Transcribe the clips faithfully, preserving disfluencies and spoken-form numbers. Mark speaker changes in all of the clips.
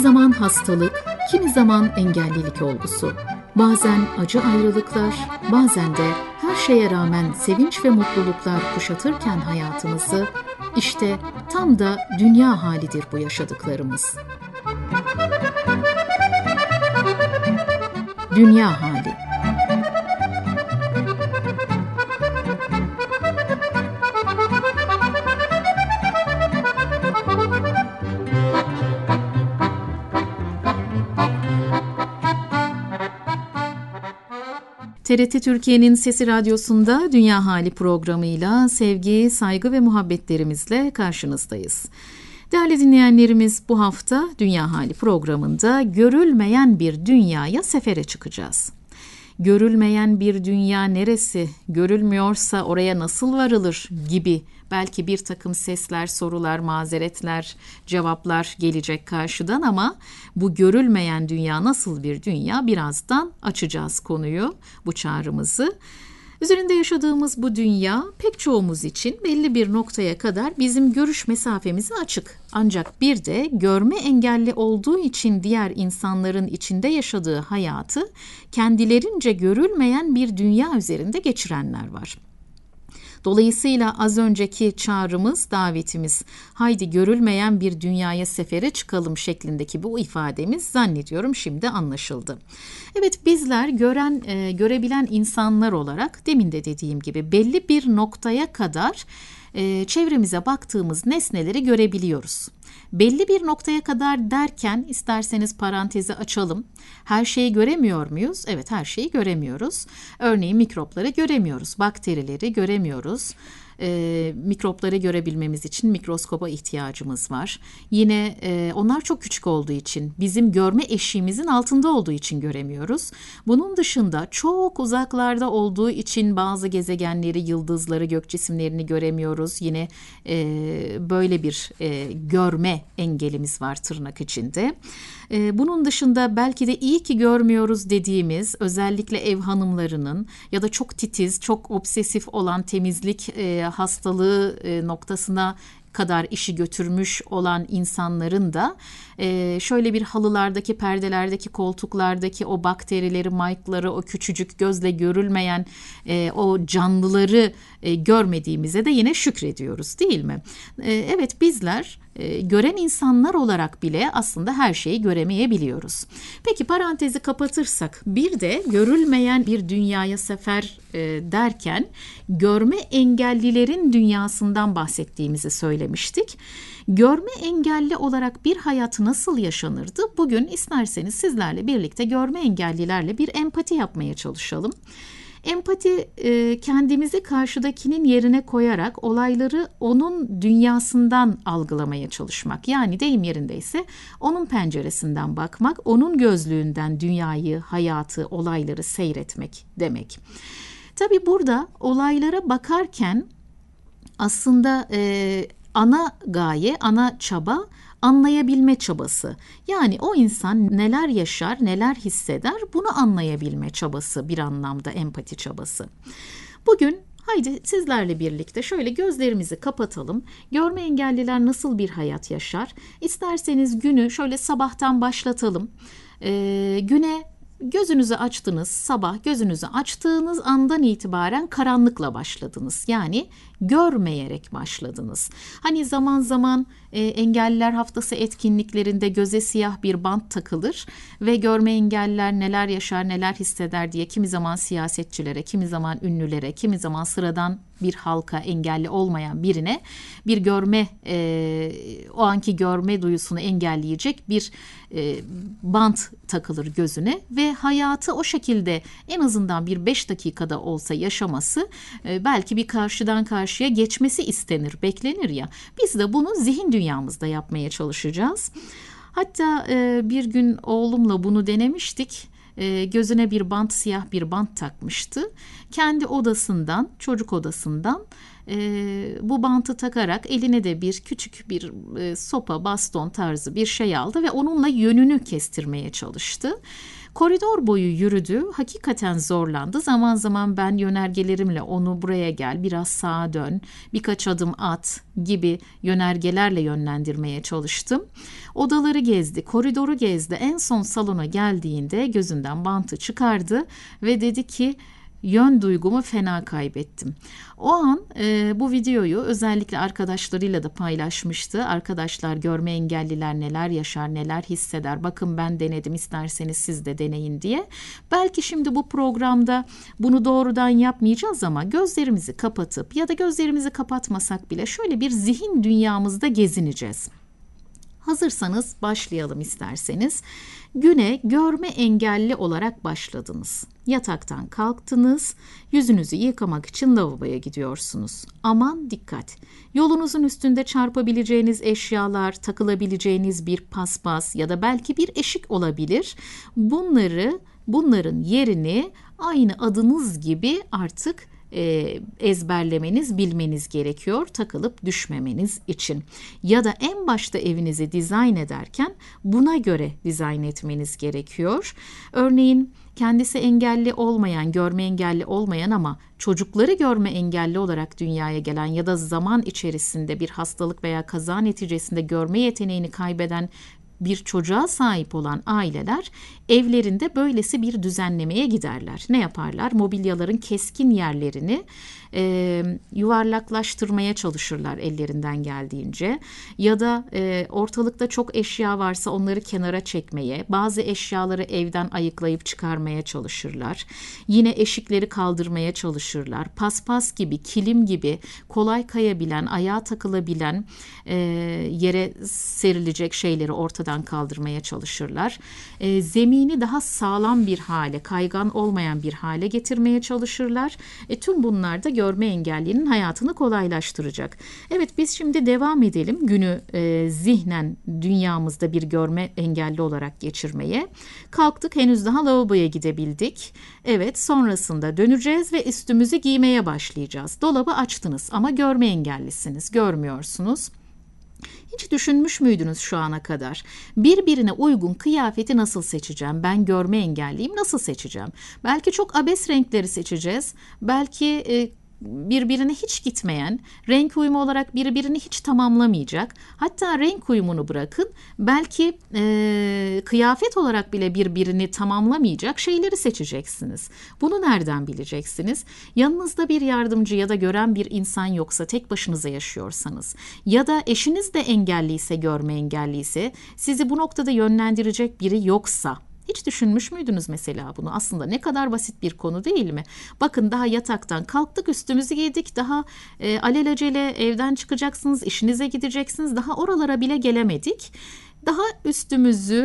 Speaker 1: zaman hastalık, kimi zaman engellilik olgusu, bazen acı ayrılıklar, bazen de her şeye rağmen sevinç ve mutluluklar kuşatırken hayatımızı, işte tam da dünya halidir bu yaşadıklarımız. Dünya hali. T R T Türkiye'nin Sesi Radyosu'nda Dünya Hali programıyla sevgi, saygı ve muhabbetlerimizle karşınızdayız. Değerli dinleyenlerimiz, bu hafta Dünya Hali programında görülmeyen bir dünyaya sefere çıkacağız. Görülmeyen bir dünya neresi, görülmüyorsa oraya nasıl varılır gibi belki bir takım sesler, sorular, mazeretler, cevaplar gelecek karşıdan ama bu görülmeyen dünya nasıl bir dünya? Birazdan açacağız konuyu, bu çağrımızı. Üzerinde yaşadığımız bu dünya pek çoğumuz için belli bir noktaya kadar bizim görüş mesafemize açık. Ancak bir de görme engelli olduğu için diğer insanların içinde yaşadığı hayatı kendilerince görülmeyen bir dünya üzerinde geçirenler var. Dolayısıyla az önceki çağrımız, davetimiz, haydi görülmeyen bir dünyaya sefere çıkalım şeklindeki bu ifademiz zannediyorum şimdi anlaşıldı. Evet, bizler gören, e, görebilen insanlar olarak demin de dediğim gibi belli bir noktaya kadar e, çevremize baktığımız nesneleri görebiliyoruz. Belli bir noktaya kadar derken isterseniz parantezi açalım. Her şeyi göremiyor muyuz? Evet, her şeyi göremiyoruz. Örneğin mikropları göremiyoruz, bakterileri göremiyoruz. E, mikropları görebilmemiz için mikroskopa ihtiyacımız var. Yine e, onlar çok küçük olduğu için, bizim görme eşiğimizin altında olduğu için göremiyoruz. Bunun dışında çok uzaklarda olduğu için bazı gezegenleri, yıldızları, gök cisimlerini göremiyoruz. Yine e, böyle bir e, görme engelimiz var tırnak içinde. E, bunun dışında belki de iyi ki görmüyoruz dediğimiz, özellikle ev hanımlarının ya da çok titiz, çok obsesif olan temizlik e, hastalığı e, noktasına kadar işi götürmüş olan insanların da e, şöyle bir halılardaki, perdelerdeki, koltuklardaki o bakterileri, mike'ları, o küçücük gözle görülmeyen e, o canlıları e, görmediğimize de yine şükrediyoruz, değil mi? E, evet, bizler e, gören insanlar olarak bile aslında her şeyi göremeyebiliyoruz. Peki parantezi kapatırsak, bir de görülmeyen bir dünyaya sefer e, derken görme engellilerin dünyasından bahsettiğimizi söylemiştik. Görme engelli olarak bir hayat nasıl yaşanırdı? Bugün isterseniz sizlerle birlikte görme engellilerle bir empati yapmaya çalışalım. Empati, kendimizi karşıdakinin yerine koyarak olayları onun dünyasından algılamaya çalışmak. Yani deyim yerindeyse onun penceresinden bakmak, onun gözlüğünden dünyayı, hayatı, olayları seyretmek demek. Tabii burada olaylara bakarken aslında e, ana gaye, ana çaba anlayabilme çabası. Yani o insan neler yaşar, neler hisseder, bunu anlayabilme çabası, bir anlamda empati çabası. Bugün haydi sizlerle birlikte şöyle gözlerimizi kapatalım. Görme engelliler nasıl bir hayat yaşar? İsterseniz günü şöyle sabahtan başlatalım. Ee, güne gözünüzü açtınız, sabah gözünüzü açtığınız andan itibaren karanlıkla başladınız. Yani görmeyerek başladınız. Hani zaman zaman e, engelliler haftası etkinliklerinde göze siyah bir bant takılır ve görme engelliler neler yaşar, neler hisseder diye kimi zaman siyasetçilere, kimi zaman ünlülere, kimi zaman sıradan bir halka, engelli olmayan birine bir görme, e, o anki görme duyusunu engelleyecek bir e, bant takılır gözüne ve hayatı o şekilde en azından bir beş dakikada olsa yaşaması, e, belki bir karşıdan karşıya geçmesi istenir, beklenir ya. Biz de bunu zihin dünyamızda yapmaya çalışacağız. Hatta e, bir gün oğlumla bunu denemiştik. E, gözüne bir bant, siyah bir bant takmıştı. Kendi odasından, çocuk odasından e, bu bantı takarak eline de bir küçük bir e, sopa, baston tarzı bir şey aldı ve onunla yönünü kestirmeye çalıştı. Koridor boyu yürüdü, hakikaten zorlandı. Zaman zaman ben yönergelerimle onu buraya gel, biraz sağa dön, birkaç adım at gibi yönergelerle yönlendirmeye çalıştım. Odaları gezdi, koridoru gezdi. En son salona geldiğinde gözünden bantı çıkardı ve dedi ki yön duygumu fena kaybettim. O an e, bu videoyu özellikle arkadaşlarıyla da paylaşmıştı. Arkadaşlar, görme engelliler neler yaşar, neler hisseder. Bakın ben denedim, isterseniz siz de deneyin diye. Belki şimdi bu programda bunu doğrudan yapmayacağız ama gözlerimizi kapatıp ya da gözlerimizi kapatmasak bile şöyle bir zihin dünyamızda gezineceğiz. Hazırsanız başlayalım isterseniz. Güne görme engelli olarak başladınız. Yataktan kalktınız, yüzünüzü yıkamak için lavaboya gidiyorsunuz. Aman dikkat! Yolunuzun üstünde çarpabileceğiniz eşyalar, takılabileceğiniz bir paspas ya da belki bir eşik olabilir. Bunları, bunların yerini aynı adınız gibi artık E, ezberlemeniz, bilmeniz gerekiyor takılıp düşmemeniz için. Ya da en başta evinizi dizayn ederken buna göre dizayn etmeniz gerekiyor. Örneğin kendisi engelli olmayan, görme engelli olmayan ama çocukları görme engelli olarak dünyaya gelen ya da zaman içerisinde bir hastalık veya kaza neticesinde görme yeteneğini kaybeden bir çocuğa sahip olan aileler evlerinde böylesi bir düzenlemeye giderler. Ne yaparlar? Mobilyaların keskin yerlerini e, yuvarlaklaştırmaya çalışırlar ellerinden geldiğince. Ya da e, ortalıkta çok eşya varsa onları kenara çekmeye, bazı eşyaları evden ayıklayıp çıkarmaya çalışırlar. Yine eşikleri kaldırmaya çalışırlar. Paspas gibi, kilim gibi kolay kayabilen, ayağa takılabilen, e, yere serilecek şeyleri ortadan kaldırmaya çalışırlar. E, zemini daha sağlam bir hale, kaygan olmayan bir hale getirmeye çalışırlar. E, tüm bunlar da görme engellinin hayatını kolaylaştıracak. Evet, biz şimdi devam edelim günü e, zihnen dünyamızda bir görme engelli olarak geçirmeye. Kalktık, henüz daha lavaboya gidebildik. Evet, sonrasında döneceğiz ve üstümüzü giymeye başlayacağız. Dolabı açtınız ama görme engellisiniz, görmüyorsunuz. Hiç düşünmüş müydünüz şu ana kadar? Birbirine uygun kıyafeti nasıl seçeceğim? Ben görme engelliyim, nasıl seçeceğim? Belki çok abes renkleri seçeceğiz. Belki e, birbirine hiç gitmeyen, renk uyumu olarak birbirini hiç tamamlamayacak. Hatta renk uyumunu bırakın, belki e, kıyafet olarak bile birbirini tamamlamayacak şeyleri seçeceksiniz. Bunu nereden bileceksiniz? Yanınızda bir yardımcı ya da gören bir insan yoksa, tek başınıza yaşıyorsanız ya da eşiniz de engelliyse, görme engelliyse, sizi bu noktada yönlendirecek biri yoksa, hiç düşünmüş müydünüz mesela bunu? Aslında ne kadar basit bir konu değil mi? Bakın, daha yataktan kalktık, üstümüzü giydik, daha e, alelacele evden çıkacaksınız, işinize gideceksiniz, daha oralara bile gelemedik. Daha üstümüzü,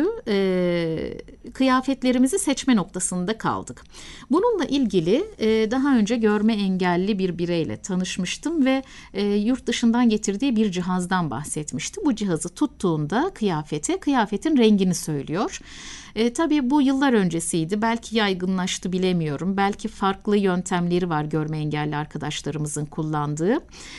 Speaker 1: e, kıyafetlerimizi seçme noktasında kaldık. Bununla ilgili e, daha önce görme engelli bir bireyle tanışmıştım ve e, yurt dışından getirdiği bir cihazdan bahsetmişti. Bu cihazı tuttuğunda kıyafete, kıyafetin rengini söylüyor. E, tabii bu yıllar öncesiydi. Belki yaygınlaştı, bilemiyorum. Belki farklı yöntemleri var görme engelli arkadaşlarımızın kullandığı.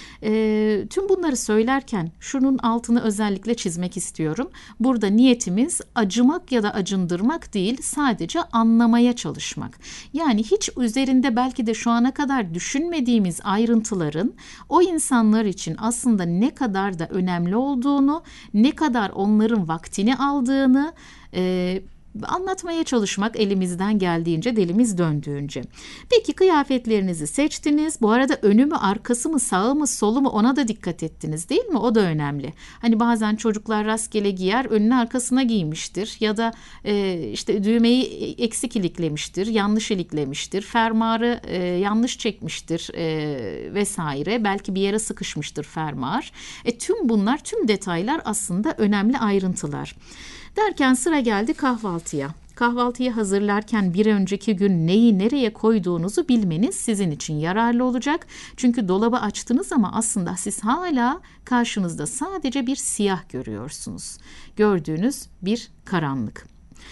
Speaker 1: E, tüm bunları söylerken şunun altını özellikle çizmek istiyorum. Burada niyetimiz acımak ya da acındırmak değil, sadece anlamaya çalışmak. Yani hiç üzerinde belki de şu ana kadar düşünmediğimiz ayrıntıların o insanlar için aslında ne kadar da önemli olduğunu, ne kadar onların vaktini aldığını e, anlatmaya çalışmak elimizden geldiğince, dilimiz döndüğünce. Peki, kıyafetlerinizi seçtiniz. Bu arada önü mü, arkası mı, sağı mı, solu mu, ona da dikkat ettiniz değil mi? O da önemli. Hani bazen çocuklar rastgele giyer, önüne arkasına giymiştir ya da e, işte düğmeyi eksik iliklemiştir, yanlış iliklemiştir, fermuarı e, yanlış çekmiştir e, vesaire. Belki bir yere sıkışmıştır fermuar. E, tüm bunlar, tüm detaylar aslında önemli ayrıntılar. Derken sıra geldi kahvaltıya. Kahvaltıyı hazırlarken bir önceki gün neyi nereye koyduğunuzu bilmeniz sizin için yararlı olacak. Çünkü dolabı açtınız ama aslında siz hala karşınızda sadece bir siyah görüyorsunuz. Gördüğünüz bir karanlık.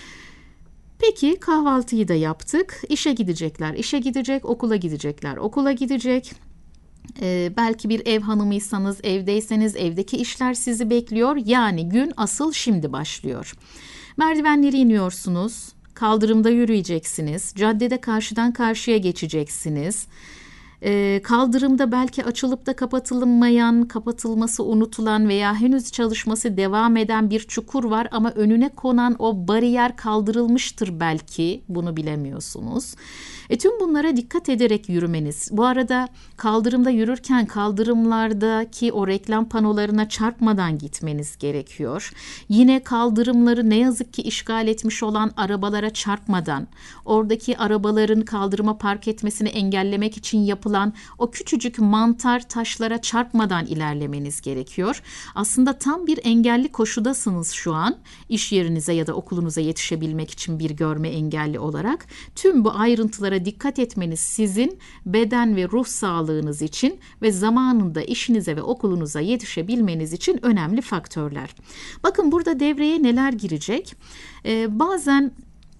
Speaker 1: Peki, kahvaltıyı da yaptık. İşe gidecekler, işe gidecek, okula gidecekler, okula gidecek. Ee, belki bir ev hanımıysanız, evdeyseniz evdeki işler sizi bekliyor. Yani gün asıl şimdi başlıyor. Merdivenleri iniyorsunuz. kaldırımda yürüyeceksiniz, caddede karşıdan karşıya geçeceksiniz. Ee, kaldırımda belki açılıp da kapatılmayan, kapatılması unutulan veya henüz çalışması devam eden bir çukur var ama önüne konan o bariyer kaldırılmıştır belki, bunu bilemiyorsunuz. E tüm bunlara dikkat ederek yürümeniz. Bu arada kaldırımda yürürken kaldırımlardaki o reklam panolarına çarpmadan gitmeniz gerekiyor. Yine kaldırımları ne yazık ki işgal etmiş olan arabalara çarpmadan, oradaki arabaların kaldırıma park etmesini engellemek için yapılan o küçücük mantar taşlara çarpmadan ilerlemeniz gerekiyor. Aslında tam bir engelli koşudasınız şu an. İş yerinize ya da okulunuza yetişebilmek için bir görme engelli olarak. Tüm bu ayrıntılara dikkat etmeniz sizin beden ve ruh sağlığınız için ve zamanında işinize ve okulunuza yetişebilmeniz için önemli faktörler. Bakın burada devreye neler girecek? Ee, bazen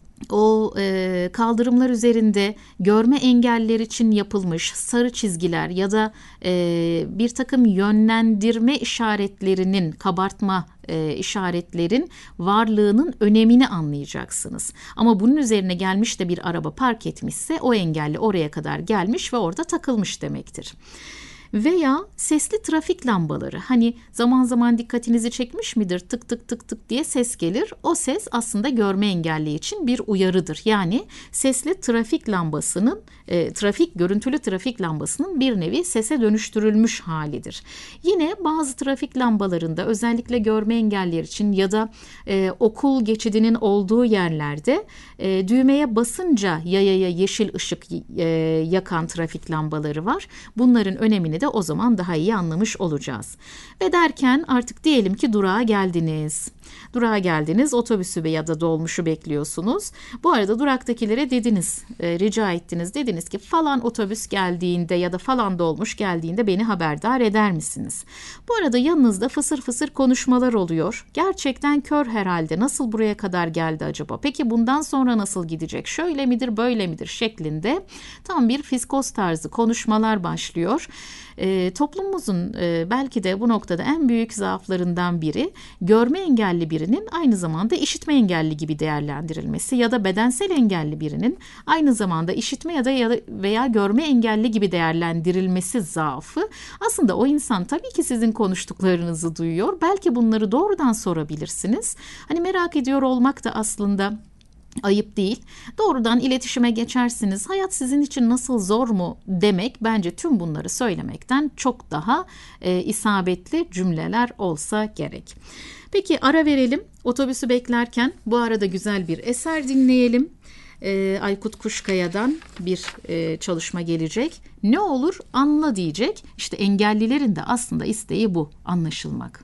Speaker 1: o e, kaldırımlar üzerinde görme engelliler için yapılmış sarı çizgiler ya da e, bir takım yönlendirme işaretlerinin, kabartma e, işaretlerin varlığının önemini anlayacaksınız. Ama bunun üzerine gelmiş de bir araba park etmişse o engelli oraya kadar gelmiş ve orada takılmış demektir. Veya sesli trafik lambaları, hani zaman zaman dikkatinizi çekmiş midir, tık tık tık tık diye ses gelir. O ses aslında görme engelli için bir uyarıdır. Yani sesli trafik lambasının, e, trafik görüntülü trafik lambasının bir nevi sese dönüştürülmüş halidir. Yine bazı trafik lambalarında özellikle görme engelliler için ya da e, okul geçidinin olduğu yerlerde e, düğmeye basınca yayaya yeşil ışık e, yakan trafik lambaları var. Bunların önemini de o zaman daha iyi anlamış olacağız. Ve derken artık diyelim ki durağa geldiniz. Durağa geldiniz, otobüsü ya da dolmuşu bekliyorsunuz. Bu arada duraktakilere dediniz, e, rica ettiniz, dediniz ki falan otobüs geldiğinde ya da falan dolmuş geldiğinde beni haberdar eder misiniz? Bu arada yanınızda fısır fısır konuşmalar oluyor. Gerçekten kör herhalde, nasıl buraya kadar geldi acaba? Peki bundan sonra nasıl gidecek? Şöyle midir, böyle midir şeklinde tam bir fiskos tarzı konuşmalar başlıyor. E, toplumumuzun e, belki de bu noktada en büyük zaaflarından biri görme engelli birinin aynı zamanda işitme engelli gibi değerlendirilmesi ya da bedensel engelli birinin aynı zamanda işitme ya da, ya da veya görme engelli gibi değerlendirilmesi zaafı. Aslında o insan tabii ki sizin konuştuklarınızı duyuyor. Belki bunları doğrudan sorabilirsiniz. Hani merak ediyor olmak da aslında ayıp değil. Doğrudan iletişime geçersiniz. Hayat sizin için nasıl, zor mu demek bence tüm bunları söylemekten çok daha e, isabetli cümleler olsa gerek. Peki ara verelim. Otobüsü beklerken bu arada güzel bir eser dinleyelim. E, Aykut Kuşkaya'dan bir e, çalışma gelecek. Ne olur anla diyecek. İşte engellilerin de aslında isteği bu, anlaşılmak.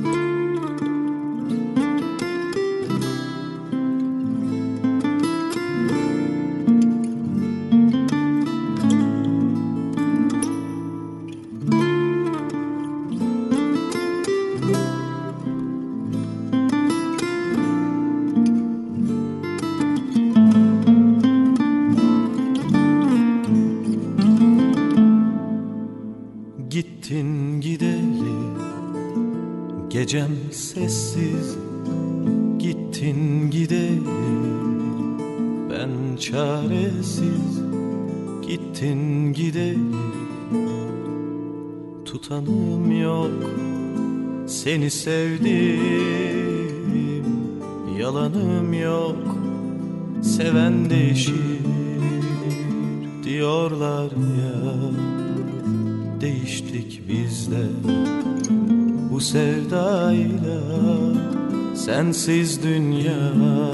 Speaker 2: Gittin gideli gecem sessiz, gittin gideli ben çaresiz, gittin gideli tutanım yok, seni sevdim, yalanım yok, seven değişir diyorlar ya. Değiştik biz de bu sevdayla, sensiz dünya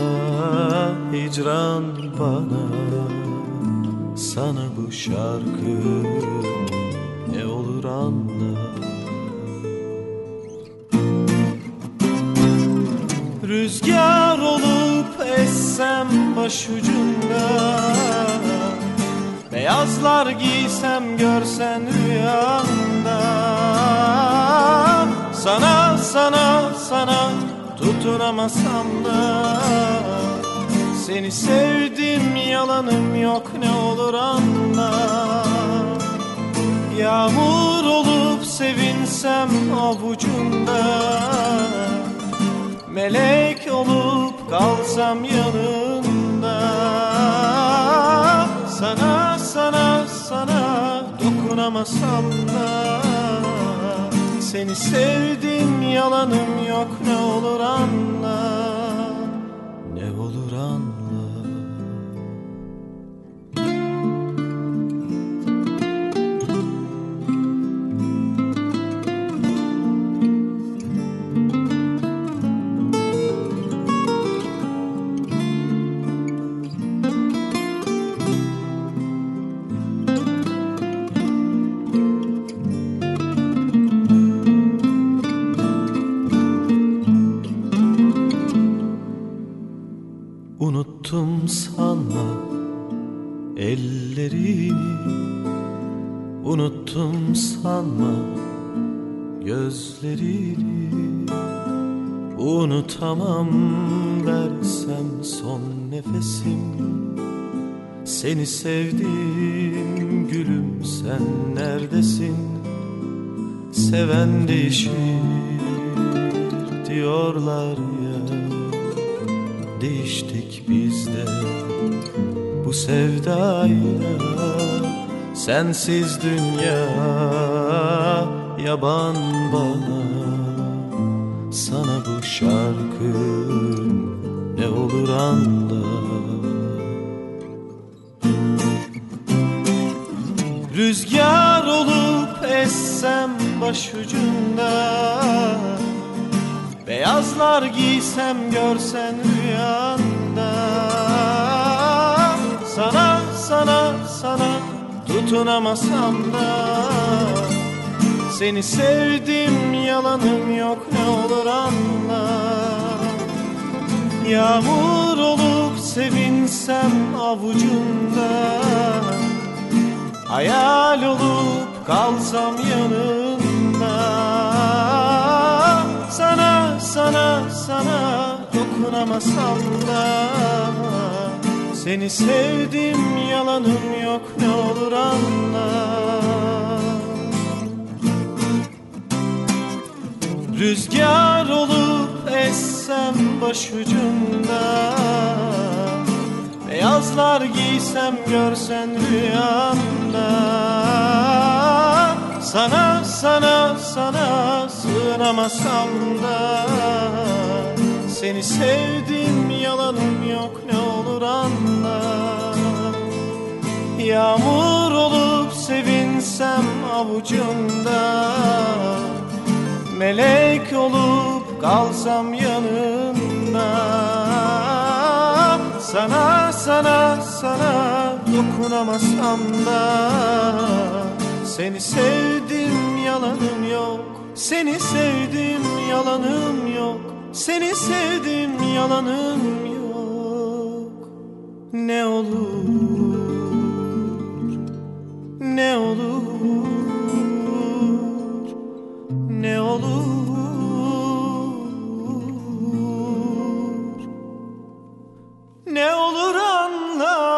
Speaker 2: hicran bana. Sana bu şarkı ne olur anla. Rüzgar olup essem başucunda, beyazlar giysem görsen rüyanda, sana sana sana tutunamasam da, seni sevdim yalanım yok ne olur anla. Yağmur olup sevinsem avucunda, melek olup kalsam yanında, sana, sana, sana dokunamasam da seni sevdim, yalanım yok, ne olur anla, ne olur anla. Unuttum sanma ellerini, unuttum sanma gözlerini. Unutamam versem son nefesim, seni sevdim gülüm, sen neredesin? Seven değişir diyorlar ya, değiştik biz de bu sevdayla. Sensiz dünya yaban bana, sana bu şarkı ne olur anla. Rüzgar olup essem başucunda, beyazlar giysem görsen rüyanda. Sana, sana, sana tutunamasam da seni sevdim, yalanım yok, ne olur anla. Yağmur olup sevinsem avucunda, hayal olup kalsam yanında. Sana, sana, sana dokunamasam da seni sevdim, yalanım yok, ne olur anla. Rüzgar olup essem başucunda, beyazlar giysem görsen rüyanda. Sana, sana, sana sığınamasam da seni sevdim, yalanım yok, ne olur anla. Yağmur olup sevinsem avucunda, melek olup kalsam yanında. Sana, sana, sana dokunamasam da seni sevdim, yalanım yok, seni sevdim, yalanım yok, seni sevdim, yalanım yok. Ne olur, ne olur, ne olur, ne olur anla.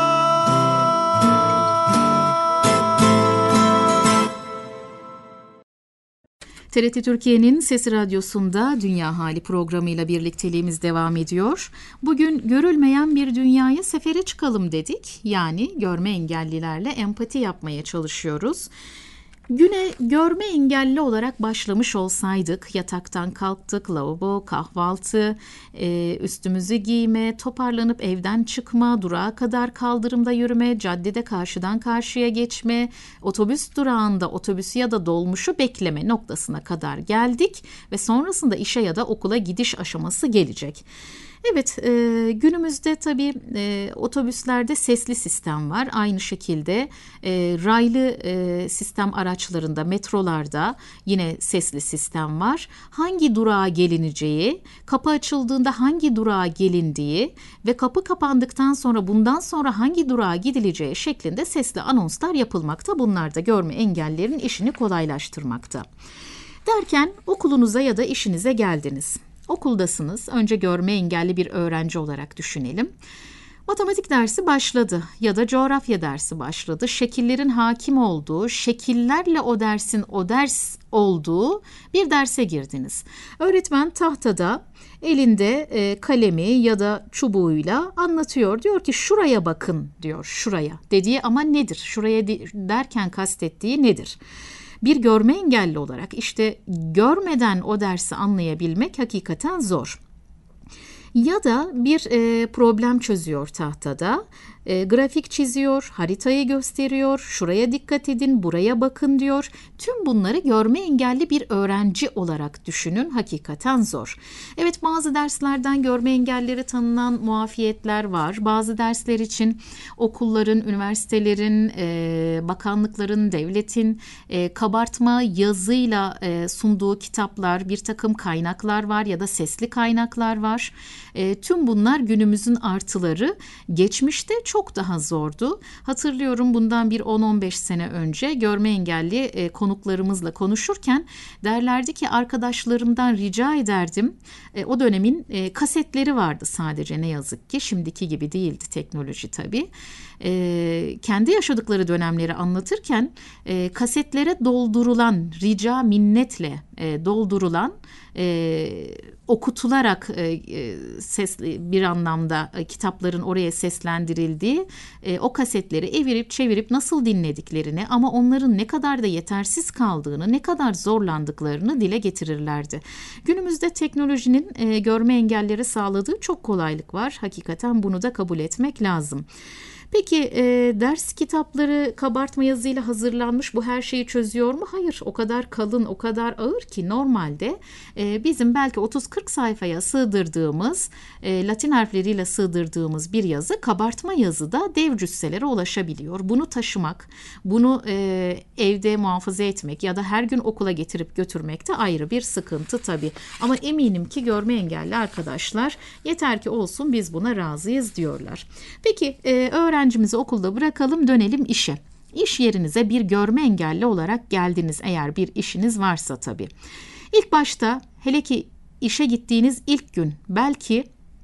Speaker 1: T R T Türkiye'nin Sesi Radyosu'nda Dünya Hali programıyla birlikteliğimiz devam ediyor. Bugün görülmeyen bir dünyaya sefere çıkalım dedik. Yani görme engellilerle empati yapmaya çalışıyoruz. Güne görme engelli olarak başlamış olsaydık, yataktan kalktık, lavabo, kahvaltı, e, üstümüzü giyme, toparlanıp evden çıkma, durağa kadar kaldırımda yürüme, caddede karşıdan karşıya geçme, otobüs durağında otobüsü ya da dolmuşu bekleme noktasına kadar geldik ve sonrasında işe ya da okula gidiş aşaması gelecek. Evet, e, günümüzde tabii e, otobüslerde sesli sistem var. Aynı şekilde e, raylı e, sistem araçlarında, metrolarda yine sesli sistem var. Hangi durağa gelineceği, kapı açıldığında hangi durağa gelindiği ve kapı kapandıktan sonra bundan sonra hangi durağa gidileceği şeklinde sesli anonslar yapılmakta. Bunlar da görme engellilerin işini kolaylaştırmakta. Derken okulunuza ya da işinize geldiniz. Okuldasınız. Önce görme engelli bir öğrenci olarak düşünelim. Matematik dersi başladı ya da coğrafya dersi başladı. Şekillerin hakim olduğu, şekillerle o dersin o ders olduğu bir derse girdiniz. Öğretmen tahtada elinde e, kalemi ya da çubuğuyla anlatıyor. Diyor ki şuraya bakın diyor, şuraya. Dediği ama nedir? Şuraya de, derken kastettiği nedir? Bir görme engelli olarak işte görmeden o dersi anlayabilmek hakikaten zor. Ya da bir e, problem çözüyor tahtada, e, grafik çiziyor, haritayı gösteriyor, şuraya dikkat edin, buraya bakın diyor. Tüm bunları görme engelli bir öğrenci olarak düşünün, hakikaten zor. Evet, bazı derslerden görme engelleri tanınan muafiyetler var. Bazı dersler için okulların, üniversitelerin, e, bakanlıkların, devletin e, kabartma yazıyla e, sunduğu kitaplar, bir takım kaynaklar var ya da sesli kaynaklar var. E, tüm bunlar günümüzün artıları. Geçmişte çok daha zordu. Hatırlıyorum, bundan bir on on beş sene önce görme engelli e, konuklarımızla konuşurken derlerdi ki arkadaşlarımdan rica ederdim. E, o dönemin e, kasetleri vardı sadece, ne yazık ki. Şimdiki gibi değildi teknoloji tabii. E, kendi yaşadıkları dönemleri anlatırken e, kasetlere doldurulan, rica minnetle e, doldurulan, e, okutularak e, sesli bir anlamda e, kitapların oraya seslendirildiği e, o kasetleri evirip çevirip nasıl dinlediklerini, ama onların ne kadar da yetersiz kaldığını, ne kadar zorlandıklarını dile getirirlerdi. Günümüzde teknolojinin e, görme engelleri sağladığı çok kolaylık var. Hakikaten bunu da kabul etmek lazım. Peki e, ders kitapları kabartma yazıyla hazırlanmış, bu her şeyi çözüyor mu? Hayır, o kadar kalın, o kadar ağır ki normalde e, bizim belki otuz kırk sayfaya sığdırdığımız, e, Latin harfleriyle sığdırdığımız bir yazı kabartma yazıda dev cüsselere ulaşabiliyor. Bunu taşımak, bunu e, evde muhafaza etmek ya da her gün okula getirip götürmek de ayrı bir sıkıntı tabii. Ama eminim ki görme engelli arkadaşlar yeter ki olsun, biz buna razıyız diyorlar. Peki e, öğren Öğrencimizi okulda bırakalım, dönelim işe. İş yerinize bir görme engelli olarak geldiniz, eğer bir işiniz varsa tabii. İlk başta, hele ki işe gittiğiniz ilk gün belki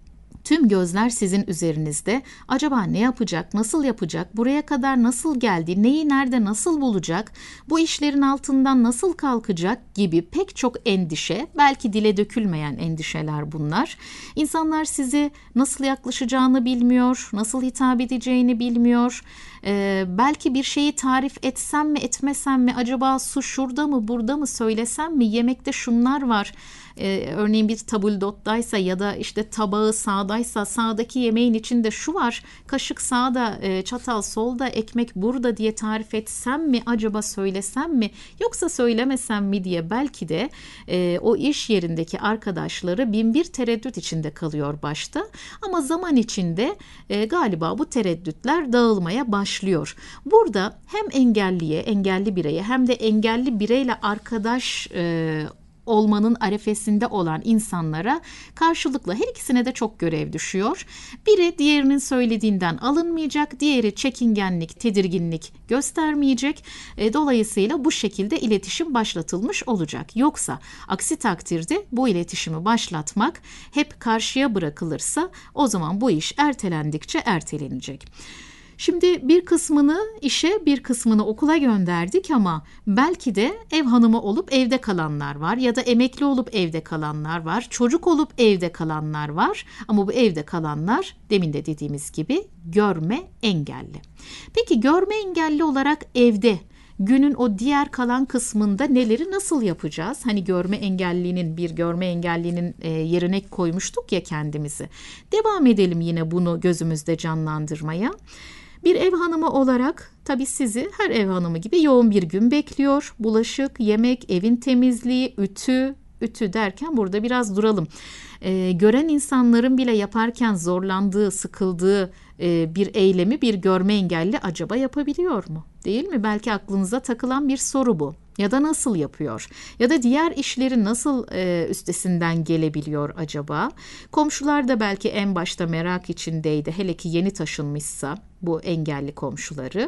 Speaker 1: tüm gözler sizin üzerinizde. Acaba ne yapacak, nasıl yapacak, buraya kadar nasıl geldi, neyi nerede nasıl bulacak, bu işlerin altından nasıl kalkacak gibi pek çok endişe, belki dile dökülmeyen endişeler bunlar. İnsanlar sizi nasıl yaklaşacağını bilmiyor, nasıl hitap edeceğini bilmiyor. Ee, belki bir şeyi tarif etsem mi etmesem mi, acaba su şurada mı burada mı söylesem mi, yemekte şunlar var. Ee, örneğin bir tabuldottaysa ya da işte tabağı sağdaysa sağdaki yemeğin içinde şu var, kaşık sağda, e, çatal solda, ekmek burada diye tarif etsem mi, acaba söylesem mi yoksa söylemesem mi diye belki de e, o iş yerindeki arkadaşları bin bir tereddüt içinde kalıyor başta, ama zaman içinde e, galiba bu tereddütler dağılmaya başlıyor. Burada hem engelliye, engelli bireye hem de engelli bireyle arkadaş e, olmanın arefesinde olan insanlara karşılıklı her ikisine de çok görev düşüyor. Biri diğerinin söylediğinden alınmayacak, diğeri çekingenlik, tedirginlik göstermeyecek. E, dolayısıyla bu şekilde iletişim başlatılmış olacak. Yoksa aksi takdirde bu iletişimi başlatmak hep karşıya bırakılırsa o zaman bu iş ertelendikçe ertelenecek. Şimdi bir kısmını işe, bir kısmını okula gönderdik, ama belki de ev hanımı olup evde kalanlar var ya da emekli olup evde kalanlar var, çocuk olup evde kalanlar var, ama bu evde kalanlar demin de dediğimiz gibi görme engelli. Peki görme engelli olarak evde günün o diğer kalan kısmında neleri nasıl yapacağız? Hani görme engellinin, bir görme engellinin e, yerine koymuştuk ya kendimizi. Devam edelim yine bunu gözümüzde canlandırmaya. Bir ev hanımı olarak tabii sizi her ev hanımı gibi yoğun bir gün bekliyor. Bulaşık, yemek, evin temizliği, ütü, ütü derken burada biraz duralım. Ee, gören insanların bile yaparken zorlandığı, sıkıldığı e, bir eylemi bir görme engelli acaba yapabiliyor mu? Değil mi? Belki aklınıza takılan bir soru bu. Ya da nasıl yapıyor? Ya da diğer işleri nasıl e, üstesinden gelebiliyor acaba? Komşular da belki en başta merak içindeydi. Hele ki yeni taşınmışsa bu engelli komşuları.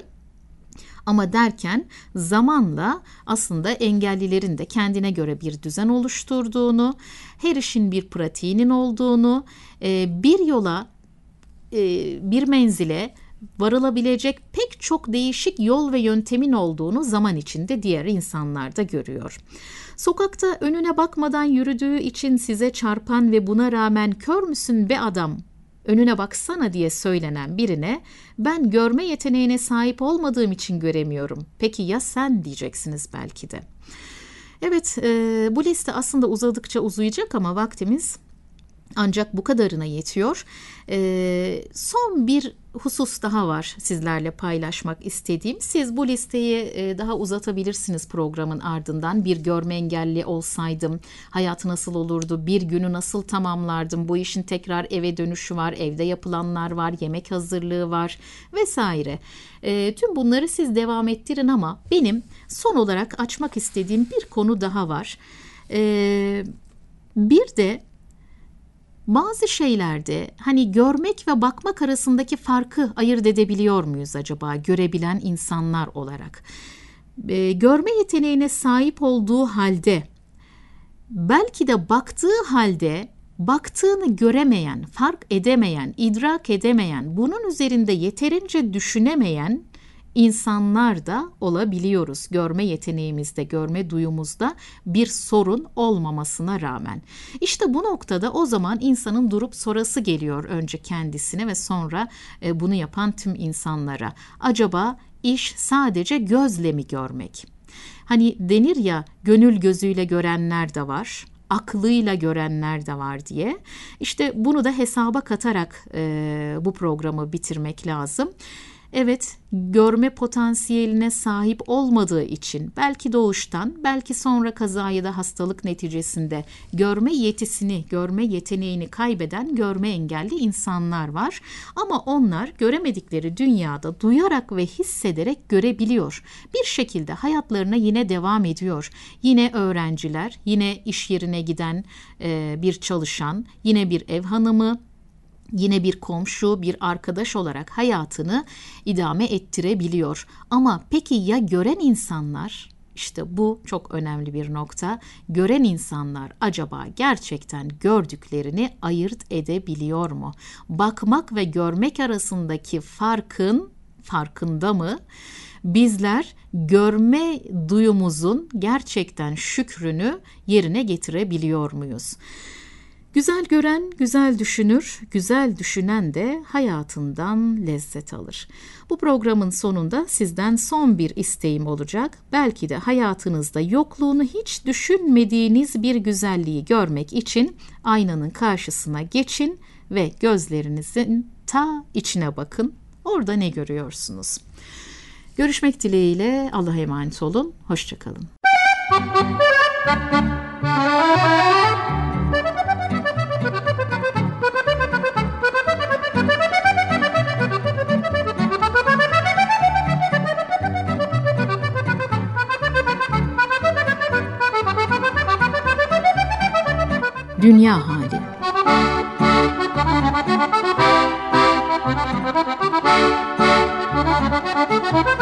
Speaker 1: Ama derken zamanla aslında engellilerin de kendine göre bir düzen oluşturduğunu, her işin bir pratiğinin olduğunu, bir yola e, bir menzile varılabilecek pek çok değişik yol ve yöntemin olduğunu zaman içinde diğer insanlar da görüyor. Sokakta önüne bakmadan yürüdüğü için size çarpan ve buna rağmen "Kör müsün be adam, önüne baksana" diye söylenen birine "Ben görme yeteneğine sahip olmadığım için göremiyorum. Peki ya sen?" diyeceksiniz belki de. Evet, e, bu liste aslında uzadıkça uzayacak ama vaktimiz ancak bu kadarına yetiyor. Ee, son bir husus daha var sizlerle paylaşmak istediğim. Siz bu listeyi e, daha uzatabilirsiniz programın ardından. Bir görme engelli olsaydım hayatı nasıl olurdu? Bir günü nasıl tamamlardım? Bu işin tekrar eve dönüşü var, evde yapılanlar var, yemek hazırlığı var vesaire. E, tüm bunları siz devam ettirin ama benim son olarak açmak istediğim bir konu daha var. E, bir de bazı şeylerde hani görmek ve bakmak arasındaki farkı ayırt edebiliyor muyuz acaba görebilen insanlar olarak? E, görme yeteneğine sahip olduğu halde, belki de baktığı halde baktığını göremeyen, fark edemeyen, idrak edemeyen, bunun üzerinde yeterince düşünemeyen insanlar da olabiliyoruz. Görme yeteneğimizde, görme duyumuzda bir sorun olmamasına rağmen. İşte bu noktada o zaman insanın durup sorası geliyor önce kendisine ve sonra e, bunu yapan tüm insanlara. Acaba iş sadece gözle mi görmek? Hani denir ya, gönül gözüyle görenler de var, aklıyla görenler de var diye. İşte bunu da hesaba katarak e, bu programı bitirmek lazım. Evet, görme potansiyeline sahip olmadığı için belki doğuştan, belki sonra kaza ya da hastalık neticesinde görme yetisini, görme yeteneğini kaybeden görme engelli insanlar var. Ama onlar göremedikleri dünyada duyarak ve hissederek görebiliyor. Bir şekilde hayatlarına yine devam ediyor. Yine öğrenciler, yine iş yerine giden e, bir çalışan, yine bir ev hanımı, yine bir komşu, bir arkadaş olarak hayatını idame ettirebiliyor. Ama peki ya gören insanlar? İşte bu çok önemli bir nokta. Gören insanlar acaba gerçekten gördüklerini ayırt edebiliyor mu? Bakmak ve görmek arasındaki farkın farkında mı? Bizler görme duyumuzun gerçekten şükrünü yerine getirebiliyor muyuz? Güzel gören güzel düşünür, güzel düşünen de hayatından lezzet alır. Bu programın sonunda sizden son bir isteğim olacak. Belki de hayatınızda yokluğunu hiç düşünmediğiniz bir güzelliği görmek için aynanın karşısına geçin ve gözlerinizin ta içine bakın. Orada ne görüyorsunuz? Görüşmek dileğiyle, Allah'a emanet olun. Hoşça kalın. Dünya Hali.